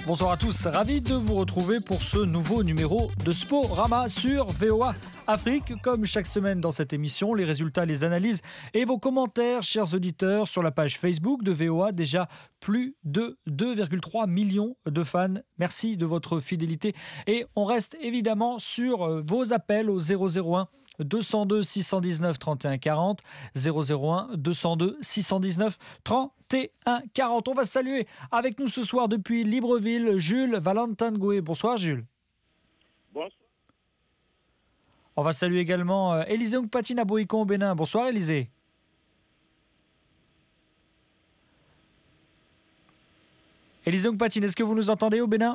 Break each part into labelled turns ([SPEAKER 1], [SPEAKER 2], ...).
[SPEAKER 1] Bonsoir à tous, ravi de vous retrouver pour ce nouveau numéro de Sporama sur VOA Afrique. Comme chaque semaine dans cette émission, les résultats, les analyses et vos commentaires, chers auditeurs, sur la page Facebook de VOA. Déjà plus de 2,3 millions de fans. Merci de votre fidélité. Et on reste évidemment sur vos appels au 001 202 619 31 40, 001 202 619 31 40. On va saluer avec nous ce soir depuis Libreville Jules Valentin-Goué. Bonsoir Jules.
[SPEAKER 2] Bonsoir.
[SPEAKER 1] On va saluer également Élisée Nkpatine à Boïcon au Bénin. Bonsoir Élisée. Élisée Nkpatine, est-ce que vous nous entendez au Bénin ?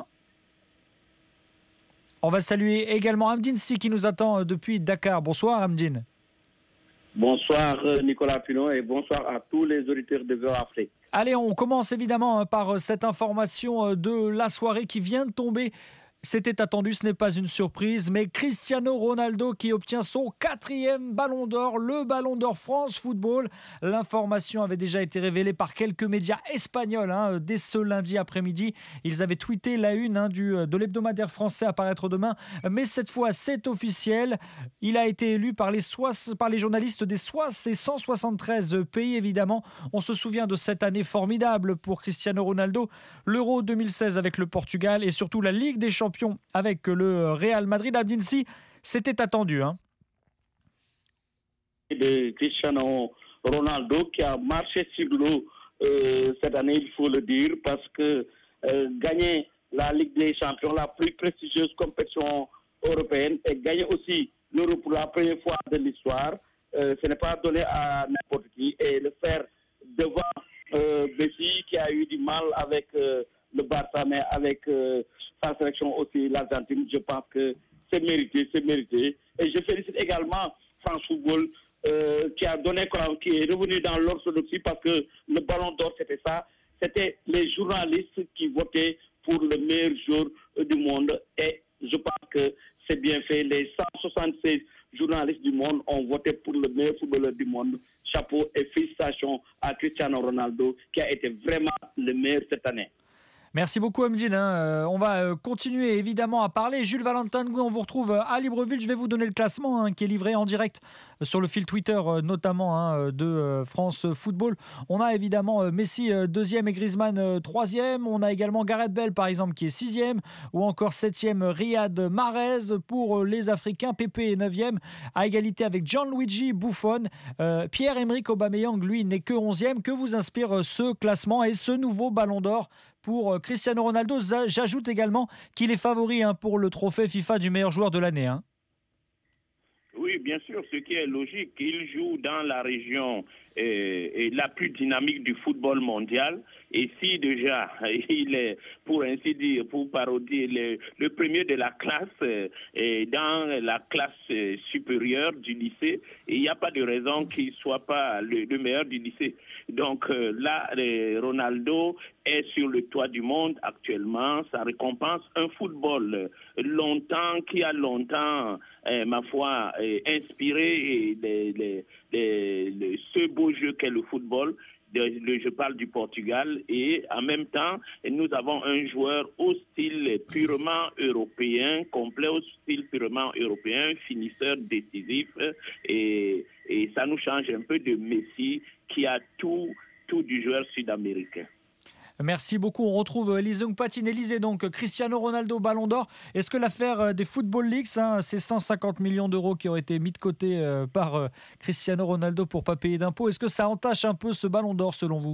[SPEAKER 1] On va saluer également Amdine Si qui nous attend depuis Dakar. Bonsoir Amdine.
[SPEAKER 2] Bonsoir Nicolas Pinon et bonsoir à tous les auditeurs de VOA Afrique.
[SPEAKER 1] Allez, on commence évidemment par cette information de la soirée qui vient de tomber. C'était attendu, ce n'est pas une surprise, mais Cristiano Ronaldo qui obtient son 4e ballon d'or, le ballon d'or France Football. L'information avait déjà été révélée par quelques médias espagnols dès ce lundi après-midi. Ils avaient tweeté la une de l'hebdomadaire français à paraître demain, mais cette fois c'est officiel. Il a été élu par les journalistes des 173 pays évidemment. On se souvient de cette année formidable pour Cristiano Ronaldo, l'Euro 2016 avec le Portugal et surtout la Ligue des Champions avec le Real Madrid. Amdine Si, c'était attendu.
[SPEAKER 2] De Cristiano Ronaldo qui a marché sur l'eau cette année, il faut le dire, parce que gagner la Ligue des Champions, la plus prestigieuse compétition européenne, et gagner aussi l'Euro pour la première fois de l'histoire, ce n'est pas donné à n'importe qui. Et le faire devant Messi qui a eu du mal avec le Barça, mais avec sa sélection aussi, l'Argentine, je pense que c'est mérité. Et je félicite également France Football qui a donné, qui est revenu dans l'orthodoxie, parce que le ballon d'or, c'était ça. C'était les journalistes qui votaient pour le meilleur joueur du monde. Et je pense que c'est bien fait. Les 176 journalistes du monde ont voté pour le meilleur footballeur du monde. Chapeau et félicitations à Cristiano Ronaldo qui a été vraiment le meilleur cette année.
[SPEAKER 1] Merci beaucoup Amdine. On va continuer évidemment à parler. Jules Valentin-Goué, on vous retrouve à Libreville. Je vais vous donner le classement qui est livré en direct sur le fil Twitter notamment de France Football. On a évidemment Messi 2e et Griezmann 3e. On a également Gareth Bale par exemple qui est 6e, ou encore 7e Riyad Mahrez. Pour les Africains, Pepe est 9e à égalité avec Gianluigi Buffon. Pierre-Emerick Aubameyang lui n'est que 11e. Que vous inspire ce classement et ce nouveau ballon d'or pour Cristiano Ronaldo? J'ajoute également qu'il est favori pour le trophée FIFA du meilleur joueur de l'année.
[SPEAKER 3] Oui, bien sûr, ce qui est logique. Il joue dans la région la plus dynamique du football mondial. Et si déjà, il est, pour ainsi dire, pour parodier, le premier de la classe, dans la classe supérieure du lycée, il n'y a pas de raison qu'il ne soit pas le meilleur du lycée. Donc là, Ronaldo est sur le toit du monde actuellement. Ça récompense un football qui a longtemps, ma foi, inspiré ce beau jeu qu'est le football. Je parle du Portugal, et en même temps, nous avons un joueur au style purement européen, complet au style purement européen, finisseur décisif, et ça nous change un peu de Messi qui a tout du joueur sud-américain.
[SPEAKER 1] Merci beaucoup. On retrouve Élisée Nkpatine. Élisée, donc Cristiano Ronaldo, ballon d'or. Est-ce que l'affaire des Football Leagues, ces 150 millions d'euros qui auraient été mis de côté par Cristiano Ronaldo pour ne pas payer d'impôts, est-ce que ça entache un peu ce ballon d'or selon vous ?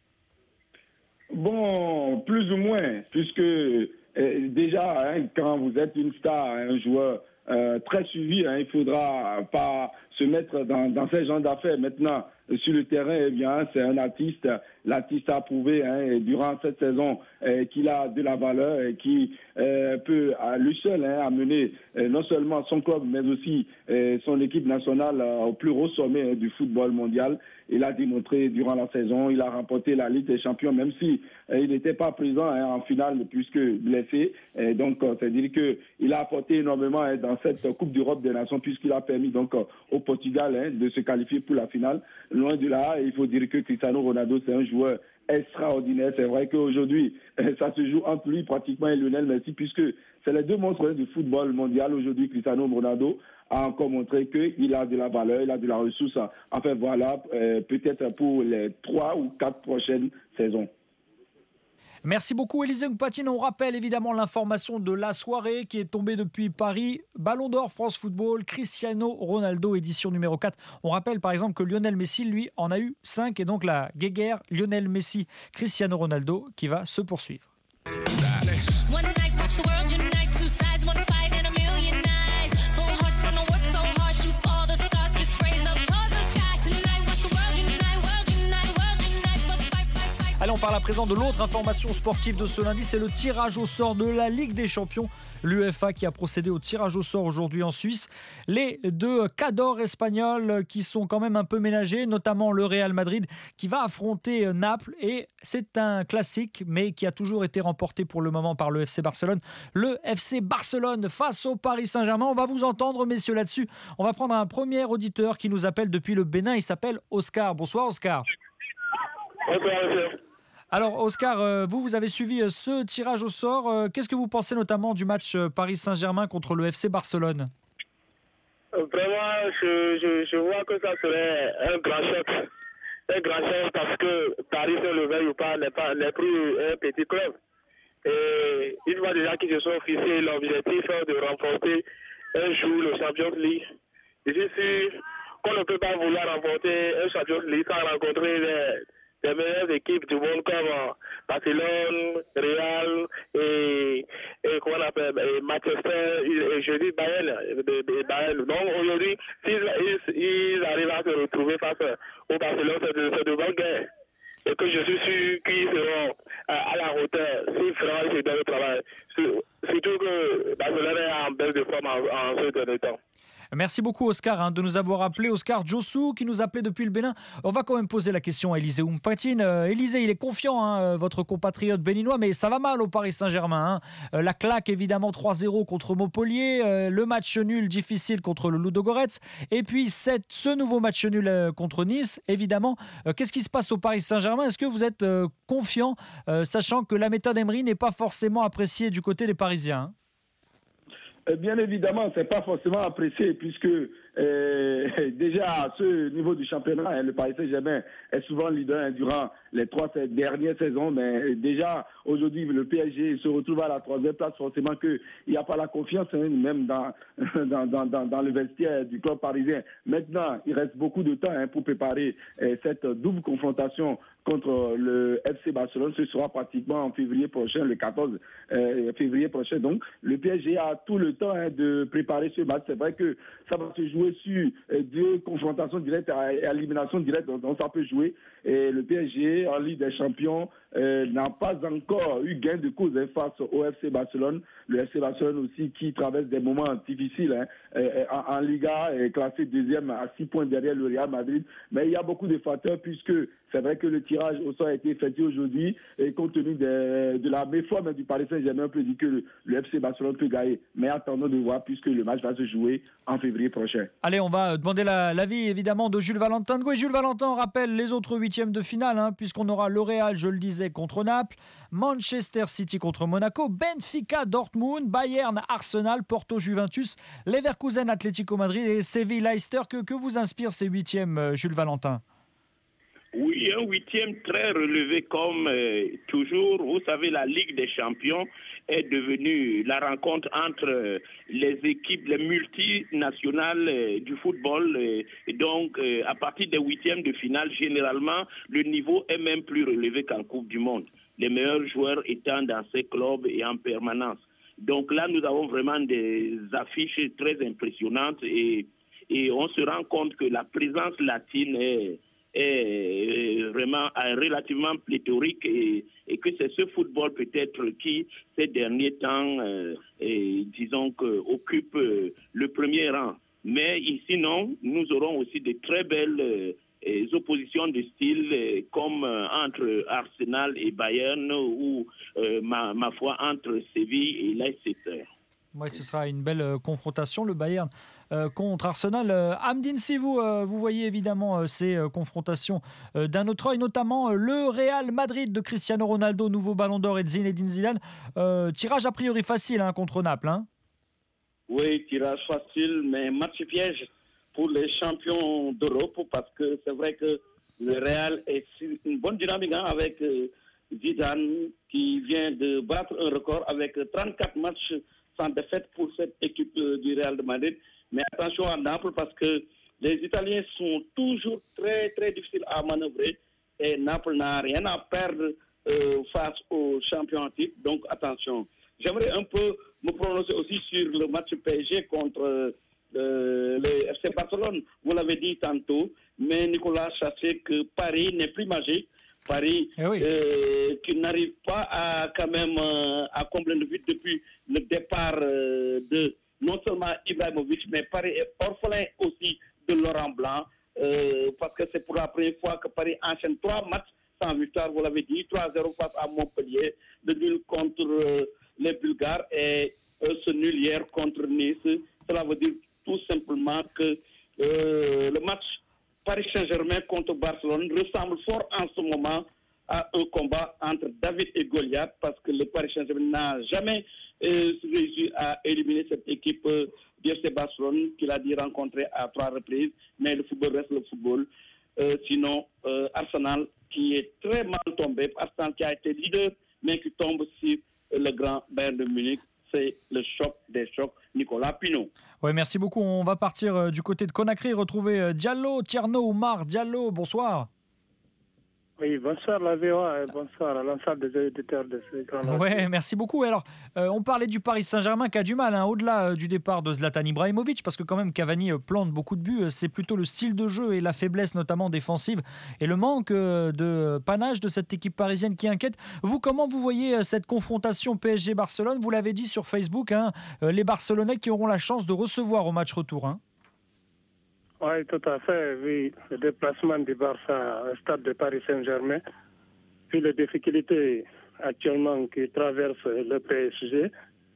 [SPEAKER 4] Bon, plus ou moins, puisque déjà, quand vous êtes une star, un joueur très suivi, il ne faudra pas se mettre dans ce genre d'affaires. Maintenant, sur le terrain, eh bien, c'est un artiste. L'artiste a prouvé durant cette saison qu'il a de la valeur et qui peut à lui seul amener non seulement son club, mais aussi son équipe nationale au plus haut sommet du football mondial. Il a démontré durant la saison, il a remporté la Ligue des Champions, même si il n'était pas présent en finale puisque blessé. Donc, c'est-à-dire qu'il a apporté énormément dans cette Coupe d'Europe des Nations, puisqu'il a permis donc au Portugal de se qualifier pour la finale. Loin de là, il faut dire que Cristiano Ronaldo, c'est un joueur extraordinaire. C'est vrai qu'aujourd'hui, ça se joue entre lui pratiquement et Lionel Messi, puisque c'est les deux monstres du football mondial. Aujourd'hui, Cristiano Ronaldo a encore montré qu'il a de la valeur, il a de la ressource. Enfin voilà, peut-être pour les 3 ou 4 prochaines saisons.
[SPEAKER 1] Merci beaucoup Élisée Mpatine. On rappelle évidemment l'information de la soirée qui est tombée depuis Paris. Ballon d'or France Football, Cristiano Ronaldo, édition numéro 4. On rappelle par exemple que Lionel Messi, lui, en a eu 5 et donc la guéguerre Lionel Messi, Cristiano Ronaldo qui va se poursuivre. Allez, on parle à présent de l'autre information sportive de ce lundi, c'est le tirage au sort de la Ligue des Champions. L'UEFA qui a procédé au tirage au sort aujourd'hui en Suisse. Les deux cadors espagnols qui sont quand même un peu ménagés, notamment le Real Madrid qui va affronter Naples. Et c'est un classique, mais qui a toujours été remporté pour le moment par le FC Barcelone. Le FC Barcelone face au Paris Saint-Germain. On va vous entendre, messieurs, là-dessus. On va prendre un premier auditeur qui nous appelle depuis le Bénin. Il s'appelle Oscar. Bonsoir, Oscar.
[SPEAKER 5] Bonsoir, monsieur.
[SPEAKER 1] Alors Oscar, vous avez suivi ce tirage au sort. Qu'est-ce que vous pensez notamment du match Paris Saint-Germain contre le FC Barcelone ?
[SPEAKER 5] Vraiment, je vois que ça serait un grand choc. Un grand choc parce que Paris, se le veuille ou pas, n'est plus un petit club. Et une fois déjà qu'ils se sont fixés l'objectif de remporter un jour le Champions League, je suis sûr qu'on ne peut pas vouloir remporter un Champions League sans rencontrer les meilleures équipes du monde comme Barcelone, Real et comment on appelle, Manchester, et je dis Bayern. Donc aujourd'hui, s'ils arrivent à se retrouver face au Barcelone, c'est de bonne guerre. Et que je suis sûr qu'ils seront à la hauteur s'ils feront le travail. Surtout que Barcelone est en baisse de forme en ce dernier temps.
[SPEAKER 1] Merci beaucoup Oscar de nous avoir appelé. Oscar Djossou qui nous appelait depuis le Bénin. On va quand même poser la question à Élisée Mpatine. Élisée, il est confiant, votre compatriote béninois, mais ça va mal au Paris Saint-Germain. La claque évidemment 3-0 contre Montpellier, le match nul difficile contre le Ludogorets, et puis ce nouveau match nul contre Nice. Évidemment, qu'est-ce qui se passe au Paris Saint-Germain ? Est-ce que vous êtes confiant, sachant que la méthode Emery n'est pas forcément appréciée du côté des Parisiens ?
[SPEAKER 4] Bien évidemment, ce n'est pas forcément apprécié puisque déjà à ce niveau du championnat, le Paris Saint-Germain est souvent leader durant les 3 dernières saisons, mais déjà aujourd'hui le PSG se retrouve à la 3e place, forcément qu'il n'y a pas la confiance même dans le vestiaire du club parisien. Maintenant, il reste beaucoup de temps pour préparer cette double confrontation contre le FC Barcelone. Ce sera pratiquement en février prochain, le 14 février prochain. Donc, le PSG a tout le temps de préparer ce match. C'est vrai que ça va se jouer sur 2 confrontations directes à élimination directe, donc ça peut jouer. Et le PSG, en Ligue des Champions, n'a pas encore eu gain de cause face au FC Barcelone. Le FC Barcelone aussi qui traverse des moments difficiles en Liga, est classé 2e à 6 points derrière le Real Madrid. Mais il y a beaucoup de facteurs puisque c'est vrai que le tirage au sort a été effectué aujourd'hui et compte tenu de la méforme du Paris Saint-Germain, on peut dire que le FC Barcelone peut gagner. Mais attendons de voir puisque le match va se jouer en février prochain.
[SPEAKER 1] Allez, on va demander l'avis évidemment de Jules Valentin. Et Jules Valentin rappelle les autres 8e de finale, puisqu'on aura le Real, je le disais, contre Naples, Manchester City contre Monaco, Benfica, Dortmund, Bayern, Arsenal, Porto, Juventus, Leverkusen, Atlético Madrid et Séville, Leicester. Que vous inspire ces 8e, Jules Valentin ?
[SPEAKER 3] Oui, un 8e très relevé comme toujours. Vous savez, la Ligue des Champions est devenue la rencontre entre les équipes, les multinationales du football. Et donc, à partir des 8e de finale, généralement, le niveau est même plus relevé qu'en Coupe du Monde. Les meilleurs joueurs étant dans ces clubs et en permanence. Donc là, nous avons vraiment des affiches très impressionnantes et on se rend compte que la présence latine est vraiment relativement pléthorique et que c'est ce football peut-être qui, ces derniers temps, disons que occupe le premier rang. Mais ici, non, nous aurons aussi de très belles oppositions de style comme entre Arsenal et Bayern ou, ma foi, entre Séville et Leicester.
[SPEAKER 1] Ouais, ce sera une belle confrontation, le Bayern contre Arsenal. Amdine, si vous voyez évidemment ces confrontations d'un autre œil, notamment le Real Madrid de Cristiano Ronaldo, nouveau Ballon d'Or, et de Zinedine Zidane. Tirage a priori facile contre Naples.
[SPEAKER 2] Oui, tirage facile, mais match piège pour les champions d'Europe, parce que c'est vrai que le Real est sur une bonne dynamique avec Zidane, qui vient de battre un record avec 34 matchs sans défaite pour cette équipe du Real de Madrid. Mais attention à Naples, parce que les Italiens sont toujours très, très difficiles à manœuvrer, et Naples n'a rien à perdre face aux champions en titre. Donc attention. J'aimerais un peu me prononcer aussi sur le match PSG contre le FC Barcelone. Vous l'avez dit tantôt, mais Nicolas sachez que Paris n'est plus magique. Paris qui n'arrive pas à quand même à combler le vide depuis le départ de non seulement Ibrahimovic, mais Paris est orphelin aussi de Laurent Blanc, parce que c'est pour la première fois que Paris enchaîne 3 matchs sans victoire, vous l'avez dit, 3-0 face à Montpellier, le nul contre les Bulgares et ce nul hier contre Nice. Cela veut dire tout simplement que le match Paris Saint-Germain contre Barcelone ressemble fort en ce moment à un combat entre David et Goliath, parce que le Paris Saint-Germain n'a jamais réussi à éliminer cette équipe du FC Barcelone, qu'il a dit rencontrer à 3 reprises, mais le football reste le football. Sinon, Arsenal qui est très mal tombé, Arsenal qui a été leader, mais qui tombe sur le grand Bayern de Munich. C'est le choc des chocs, Nicolas Pinault.
[SPEAKER 1] Oui, merci beaucoup. On va partir du côté de Conakry, retrouver Diallo, Tierno Oumar Diallo. Bonsoir.
[SPEAKER 6] Oui, bonsoir la VOA et bonsoir à l'ensemble des auditeurs de ce grand.
[SPEAKER 1] Oui, merci beaucoup. Alors, on parlait du Paris Saint-Germain qui a du mal, au-delà du départ de Zlatan Ibrahimovic, parce que quand même Cavani plante beaucoup de buts. C'est plutôt le style de jeu et la faiblesse notamment défensive et le manque de panache de cette équipe parisienne qui inquiète. Vous, comment vous voyez cette confrontation PSG-Barcelone? Vous l'avez dit sur Facebook, les Barcelonais qui auront la chance de recevoir au match retour.
[SPEAKER 6] Oui, tout à fait. Oui, le déplacement du Barça au stade de Paris Saint-Germain, puis les difficultés actuellement qui traversent le PSG.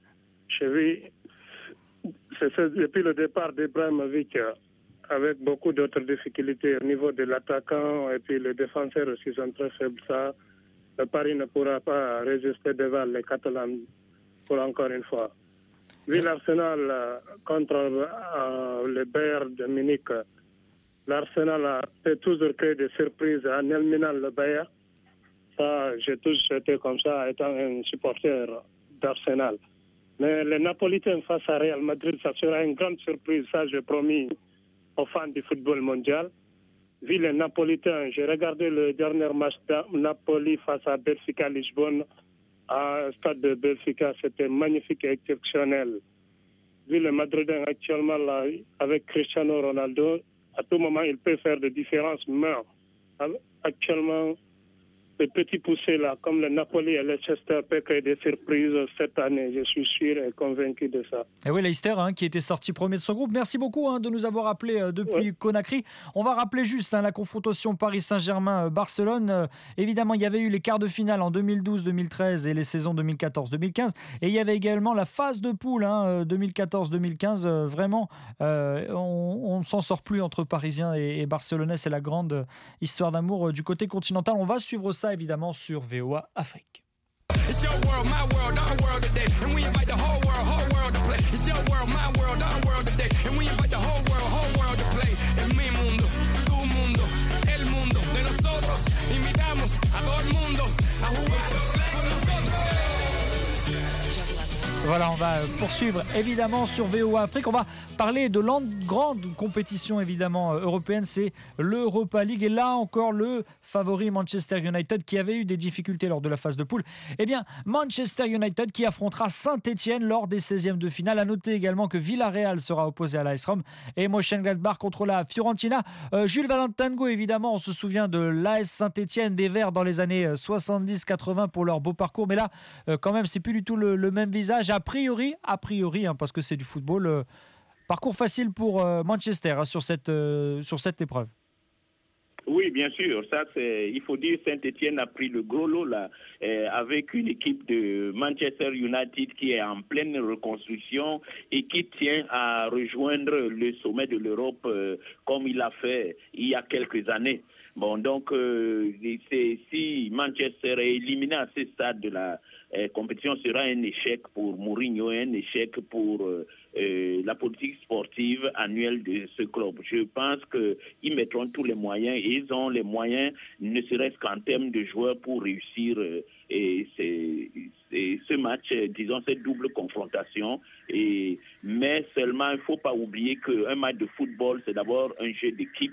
[SPEAKER 6] C'est depuis le départ d'Ibrahimovic, avec beaucoup d'autres difficultés au niveau de l'attaquant, et puis les défenseurs aussi sont très faibles. Ça, le Paris ne pourra pas résister devant les Catalans pour encore une fois. Vu l'Arsenal contre le Bayern de Munich, l'Arsenal a toujours créé des surprises en éliminant le Bayern. Ça, j'ai toujours été comme ça, étant un supporter d'Arsenal. Mais les Napolitains face à Real Madrid, ça sera une grande surprise. Ça, j'ai promis aux fans du football mondial. Vu les Napolitains, j'ai regardé le dernier match de Napoli face à Benfica Lisbonne. À stade de Benfica, c'était magnifique et exceptionnel. Vu le Madridin actuellement là, avec Cristiano Ronaldo, à tout moment il peut faire des différences, mais actuellement les petits poussés là, comme le Napoli et Leicester, peuvent créer des surprises cette année. Je suis sûr et convaincu de ça.
[SPEAKER 1] Et oui, Leicester qui était sorti premier de son groupe. Merci beaucoup de nous avoir appelés depuis Conakry. On va rappeler juste la confrontation Paris Saint-Germain-Barcelone. Évidemment, il y avait eu les quarts de finale en 2012-2013 et les saisons 2014-2015. Et il y avait également la phase de poule 2014-2015. Vraiment, on ne s'en sort plus entre Parisiens et Barcelonais. C'est la grande histoire d'amour du côté continental. On va suivre ça évidemment sur VOA Afrique. Voilà, on va poursuivre évidemment sur VOA Afrique. On va parler de grande compétition évidemment européenne, c'est l'Europa League. Et là encore, le favori Manchester United qui avait eu des difficultés lors de la phase de poule. Eh bien, Manchester United qui affrontera Saint-Etienne lors des 16e de finale. À noter également que Villarreal sera opposé à l'AS Rome et Mönchengladbach contre la Fiorentina. Jules Valentingo, évidemment, on se souvient de l'AS Saint-Etienne, des Verts dans les années 70-80 pour leur beau parcours. Mais là, quand même, c'est plus du tout le même visage. A priori, parce que c'est du football, parcours facile pour Manchester sur cette épreuve.
[SPEAKER 2] Oui,
[SPEAKER 3] Oui, bien sûr. Ça, il faut dire, Saint-Etienne a pris le gros lot là, avec une équipe de Manchester United qui est en pleine reconstruction et qui tient à rejoindre le sommet de l'Europe comme il l'a fait il y a quelques années. Bon, donc, si Manchester est éliminé à ce stade de la compétition, sera un échec pour Mourinho, un échec pour la politique sportive annuelle de ce club. Je pense qu'ils mettront tous les moyens et ils ont les moyens, ne serait-ce qu'en termes de joueurs, pour réussir ce match, disons, cette double confrontation. Mais seulement, il ne faut pas oublier qu'un match de football, c'est d'abord un jeu d'équipe.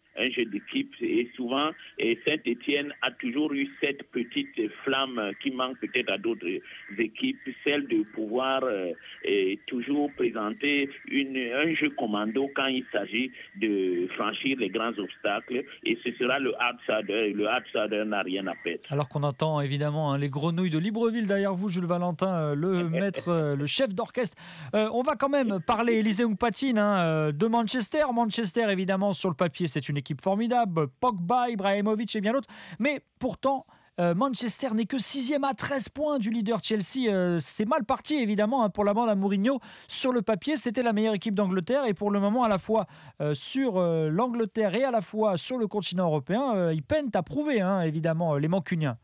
[SPEAKER 3] Et souvent Saint-Etienne a toujours eu cette petite flamme qui manque peut-être à d'autres équipes, celle de pouvoir toujours présenter un jeu commando quand il s'agit de franchir les grands obstacles, et ce sera le outsider, et le outsider n'a rien à perdre.
[SPEAKER 1] Alors qu'on entend évidemment les grenouilles de Libreville derrière vous, Jules Valentin, le maître, le chef d'orchestre. On va quand même parler, Élisée Mpatine, de Manchester. Manchester, évidemment, sur le papier, c'est une équipe formidable, Pogba, Ibrahimovic et bien d'autres, mais pourtant Manchester n'est que 6e à 13 points du leader Chelsea. C'est mal parti évidemment pour la bande à Mourinho. Sur le papier, c'était la meilleure équipe d'Angleterre, et pour le moment, à la fois sur l'Angleterre et à la fois sur le continent européen, ils peinent à prouver évidemment les Mancuniens.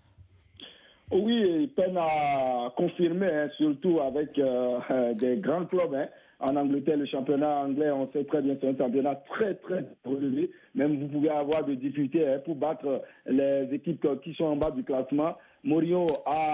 [SPEAKER 4] Oui, ils peinent à confirmer, surtout avec des grands clubs. En Angleterre, le championnat anglais, on sait très bien, c'est un championnat très, très relevé. Même vous pouvez avoir des difficultés pour battre les équipes qui sont en bas du classement. Mourinho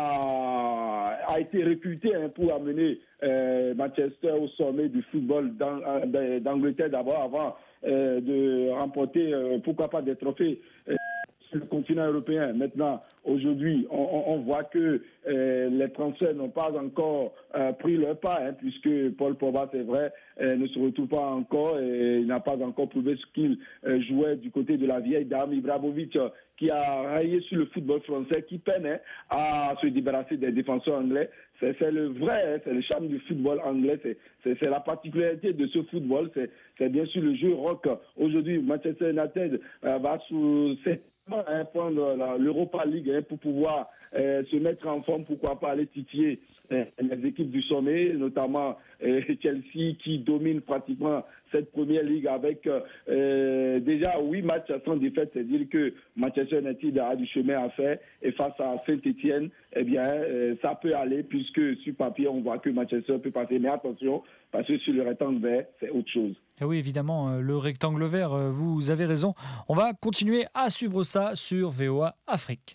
[SPEAKER 4] a été réputé pour amener Manchester au sommet du football d'Angleterre d'abord, avant de remporter, pourquoi pas, des trophées sur le continent européen. Maintenant, aujourd'hui, on voit que les transferts n'ont pas encore pris leur pas, puisque Paul Pogba, c'est vrai, ne se retrouve pas encore et il n'a pas encore prouvé ce qu'il jouait du côté de la vieille dame. Ibrahimovic, qui a raillé sur le football français, qui peine à se débarrasser des défenseurs anglais. C'est le vrai, c'est le charme du football anglais, c'est la particularité de ce football, c'est bien sûr le jeu rock. Aujourd'hui, Manchester United va sous cette prendre l'Europa League pour pouvoir se mettre en forme, pourquoi pas aller titiller les équipes du sommet, notamment Chelsea, qui domine pratiquement cette première ligue avec déjà 8 matchs sans défaite. C'est dire que Manchester United a du chemin à faire, et face à Saint-Etienne, eh bien, ça peut aller, puisque sur papier, on voit que Manchester peut passer. Mais attention, parce que sur le rectangle vert, c'est autre chose.
[SPEAKER 1] Et oui, évidemment, le rectangle vert, vous avez raison. On va continuer à suivre ça sur VOA Afrique.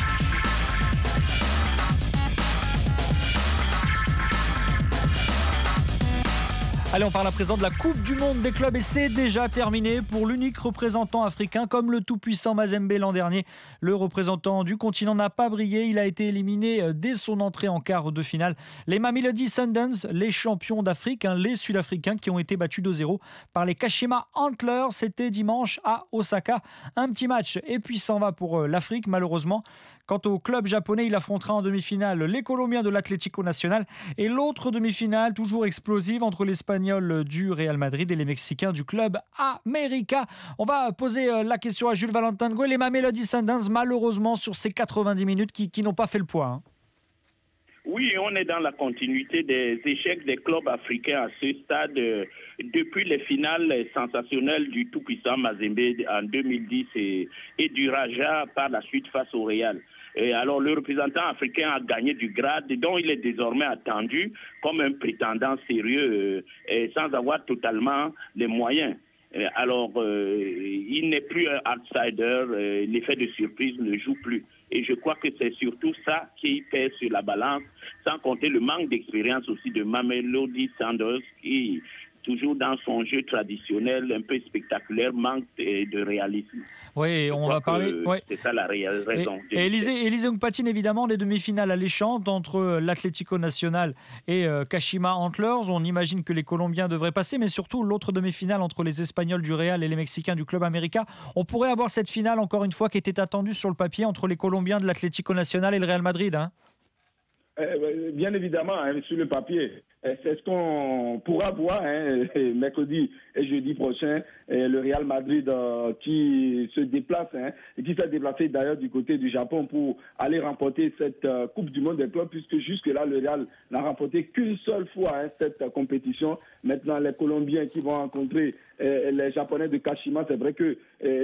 [SPEAKER 1] Allez, on parle à présent de la Coupe du Monde des clubs, et c'est déjà terminé pour l'unique représentant africain. Comme le tout-puissant Mazembe l'an dernier, le représentant du continent n'a pas brillé. Il a été éliminé dès son entrée en quart de finale. Les Mamelodi Sundowns, les champions d'Afrique, les Sud-Africains qui ont été battus 2-0 par les Kashima Antlers. C'était dimanche à Osaka. Un petit match et puis s'en va pour l'Afrique, malheureusement. Quant au club japonais, il affrontera en demi-finale les Colombiens de l'Atlético Nacional, et l'autre demi-finale toujours explosive entre l'Espagnol du Real Madrid et les Mexicains du club América. On va poser la question à Jules Valentin Ngo. Les Mamelodi Sundowns, malheureusement, sur ces 90 minutes qui n'ont pas fait le poids.
[SPEAKER 3] Oui, on est dans la continuité des échecs des clubs africains à ce stade. Depuis les finales sensationnelles du tout-puissant Mazembe en 2010 et du Raja par la suite face au Real. Et alors, le représentant africain a gagné du grade, dont il est désormais attendu comme un prétendant sérieux, sans avoir totalement les moyens. Alors, il n'est plus un outsider, l'effet de surprise ne joue plus. Et je crois que c'est surtout ça qui pèse sur la balance, sans compter le manque d'expérience aussi de Mamelodi Sundowns, qui, toujours dans son jeu traditionnel, un peu spectaculaire, manque de réalisme.
[SPEAKER 1] Oui, on va parler. Ouais.
[SPEAKER 3] C'est ça la raison.
[SPEAKER 1] Et Élisée Mpatine, évidemment, des demi-finales alléchantes entre l'Atlético Nacional et Kashima Antlers. On imagine que les Colombiens devraient passer, mais surtout l'autre demi-finale entre les Espagnols du Real et les Mexicains du club América. On pourrait avoir cette finale, encore une fois, qui était attendue sur le papier entre les Colombiens de l'Atlético Nacional et le Real Madrid.
[SPEAKER 4] Bien évidemment, sur le papier, c'est ce qu'on pourra voir mercredi et jeudi prochain. Le Real Madrid qui se déplace, et qui s'est déplacé d'ailleurs du côté du Japon pour aller remporter cette Coupe du Monde des clubs, puisque jusque-là, le Real n'a remporté qu'une seule fois cette compétition. Maintenant, les Colombiens qui vont rencontrer les Japonais de Kashima, c'est vrai que